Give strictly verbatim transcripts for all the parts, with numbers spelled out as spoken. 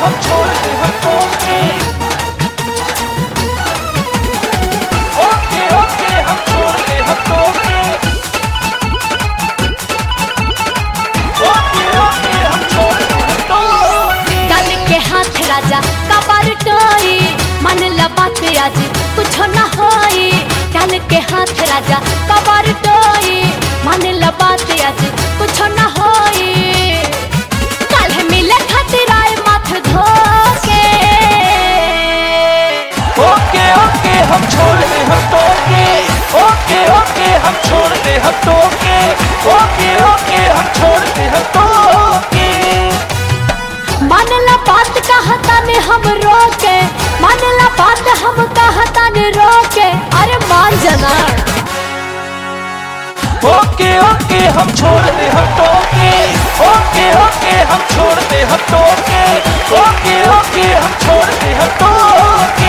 हम छोड़ दे हम ओके ओके ओके हम छोड़ दे हम ओके ओके ओके हम छोड़ दे हम गल के हाथ राजा कबर टोई मन ला बात आज कुछ न होई गल के हाथ राजा कबर टोई मन ला बात आज कुछ न होई कल मिले खातिर आए माथ धो के ओके ओके हम छोड़ दे हम ओके ओके ओके हम छोड़ दे हम ओके ओके ओके हम छोड़ दे हम ओके मन ला बात कहता ने हम रोके मन ला बात हम कहता ने रोके अरे मान जना ओके ओके हम छोड़ दे हम ओके ओके ओके हम छोड़ दे हम ओके ओके ओके हम छोड़ दे हम ओके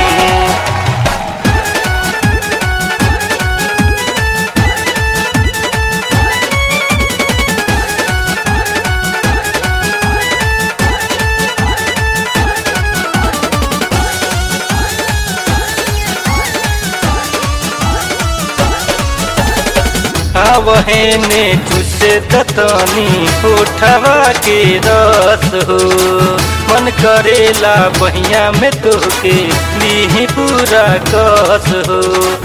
आवहेने तुझसे दतनी उठवा के रस हो मन करेला बहिया में तोके लीही पूरा कस हो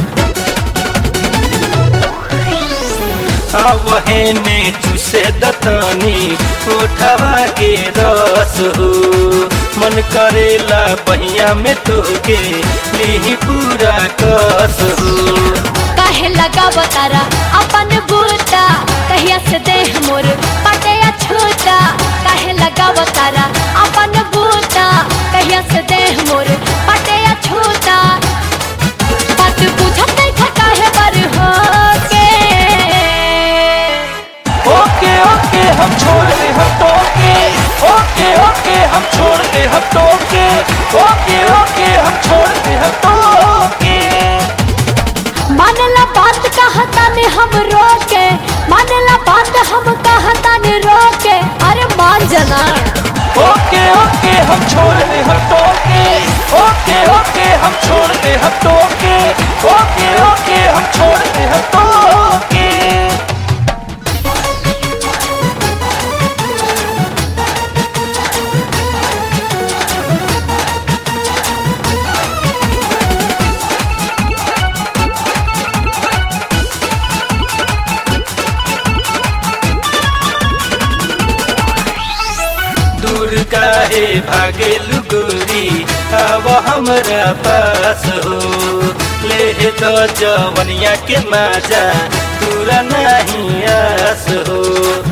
आवहेने तुझसे दतनी उठवा के रस हो मन करेला बहिया में तोके लीही पूरा कस हो काहे लगाव तारा अपन बूटा कहिया से देह मोर पटिया छूटा काहे लगाव तारा अपन बूटा कहिया से देह मोर पटिया छूटा बात बुझत नहीं काहे बर हो के ओके ओके हम छोड़ दे हम ओके ओके ओके हम छोड़ दे हम ओके ओके ओके हम छोड़ दे हम ओके मन ला बात कहता ने हम रोके मन ला बात हम कहता ने रोके अरे मान जना ओके ओके हम छोड़ दे हम ओके ओके ओके हम छोड़ दे हम ओके ओके ओके हम छोड़ दे हम ओके दूर काहे भागे लुगोरी अब हमरा पास हो ले तो जवनिया के माजा पूरा नहीं आस हो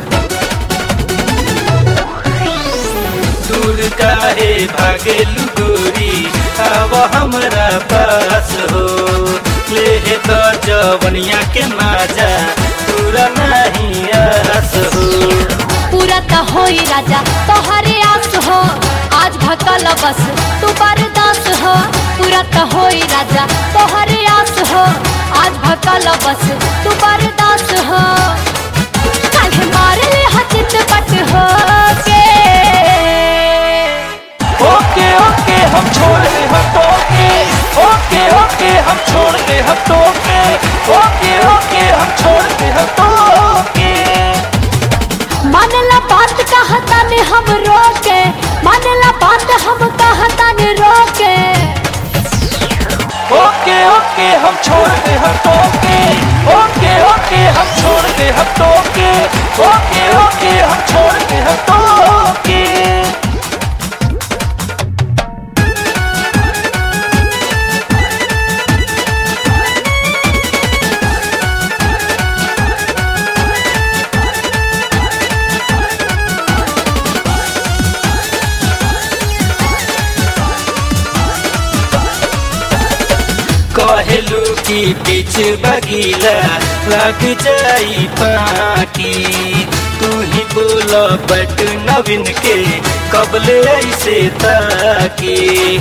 दूर काहे भागे लुगोरी अब हमरा पास हो ले तो जवनिया के माजा पूरा नहीं आस हो पूरा तो होई राजा तोहरे आस हो आज भकल बस तू बर्दाश्त हो पूरा तो होई राजा तोहरे आस हो आज भकल बस तू बर्दाश्त हो कल मार ले हचित पट हो के ओके ओके हम छोड़ दे हम ओके ओके ओके हम छोड़ दे हम ओके ओके ओके हम छोड़ दे हम ओके मन ला बात कहता ने हम रोके मन ला बात हम कहता ने रोके ओके ओके हम छोड़ दे हम ओके ओके ओके हम छोड़ दे हम ओके ओके ओके हम छोड़ दे हम ओके कहलू की बीच बगीला लग जाई पाकी तू ही बोला बट नवीन के कबले ऐसे ताकी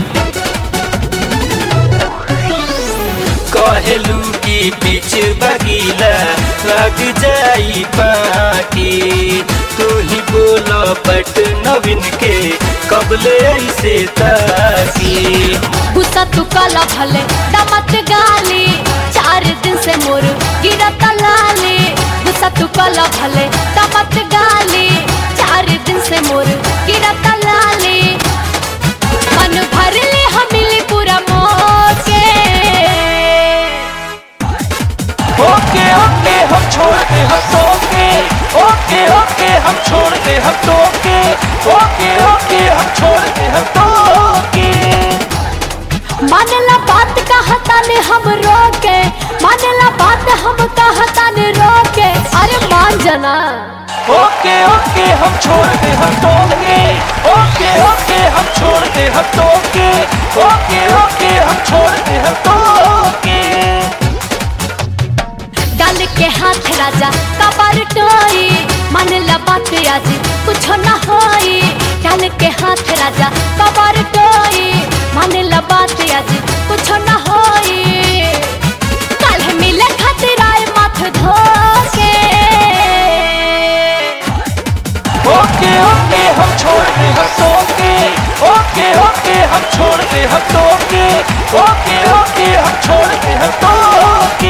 कहलू की बीच बगीला लग जाई पाकी तू ही बोला बट नवीन के कबले ऐसे ताकी। गुस्सा तू काला भले दमत गाली, चार दिन से मोर गिरत लाली। गुस्सा तू काला भले दमत गाली, चार दिन से मोर गिरत लाली। मन भर ले हमिली पूरा मोके। ओके ओके हम छोड़ते हम टोके, ओके ओके हम छोड़ते हम टोके, ओके ओके हम छोड़ते हम टोके। मानला बात कहता ने हम रोके, मानला बात हम कहता ने रोके। अरे मान जाना। ओके ओके हम छोड़ते हम टोके, ओके ओके हम छोड़ते हम टोके, ओके ओके हम छोड़ते हम टोके। डाल के हाथ राजा कबर टोई, मानला बात आज कुछ न होई। डाल के हाथ राजा कबर टोई, मानला बात आज कुछ न होई। कल मिले खातिर आए माथ धोके। ओके ओके हम छोड़ते हम टोके, ओके ओके हम छोड़ते हम टोके, ओके ओके हम छोड़ते हम टोके।